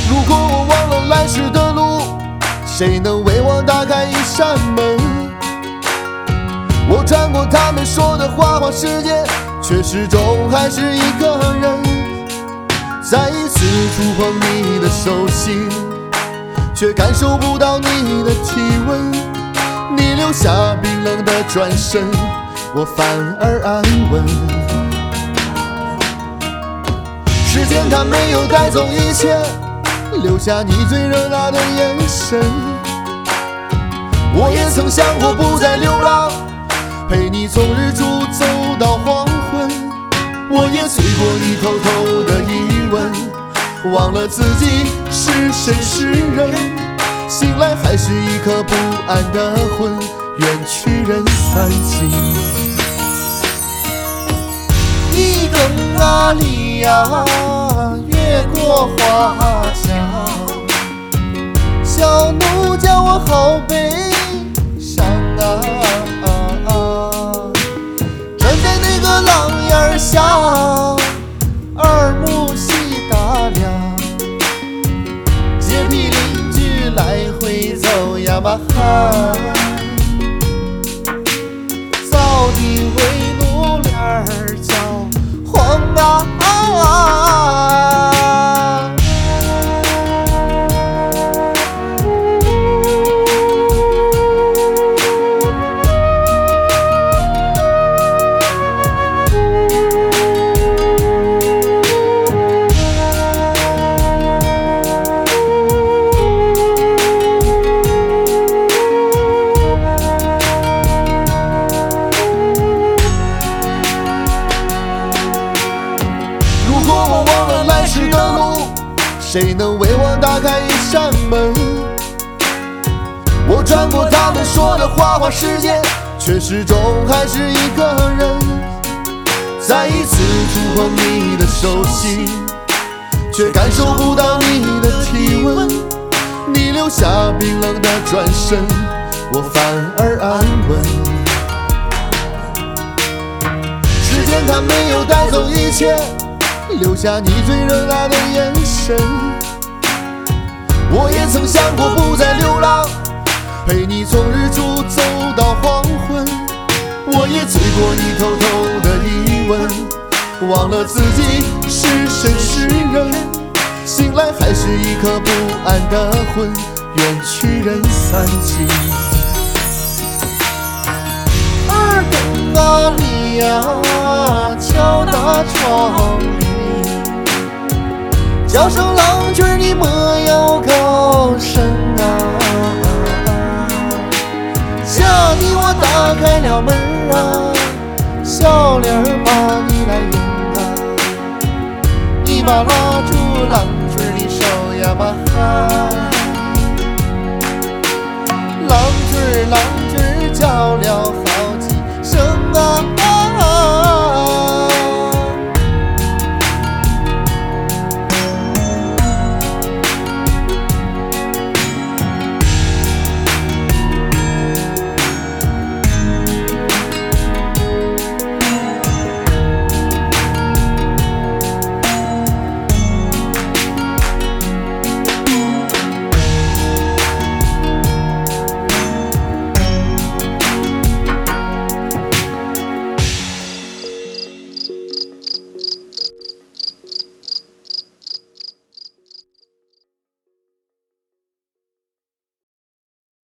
如果我忘了来时的路，谁能为我打开一扇门？我穿过他们说的花花世界，却始终还是一个人。再一次触碰你的手心，却感受不到你的体温。你留下冰冷的转身，我反而安稳。时间它没有带走一切，留下你最热辣的眼神。我也曾想过不再流浪，陪你从日出走到黄昏。我也醉过你偷偷的疑问，忘了自己是谁是人，醒来还是一颗不安的魂，愿去人散尽。一更啊里呀，越过花墙，小奴叫我好悲伤啊，站在那个廊檐下，耳目细打量，街皮邻居来回走呀嘛哈，早的围炉帘儿叫黄啊。谁能为我打开一扇门？我穿过他们说的花花世界，却始终还是一个人。再一次触碰你的手心，却感受不到你的体温。你留下冰冷的转身，我反而安稳。时间它没有带走一切，留下你最热辣的眼神。我也曾想过不再流浪，陪你从日出走到黄昏。我也醉过你偷偷的疑问，忘了自己是谁是人，醒来还是一颗不安的魂，愿去人散尽。二更啊里呀，敲打窗棂，叫声郎君你莫要高声啊，吓你我打开了门啊，笑脸把你来迎啊，一把拉住郎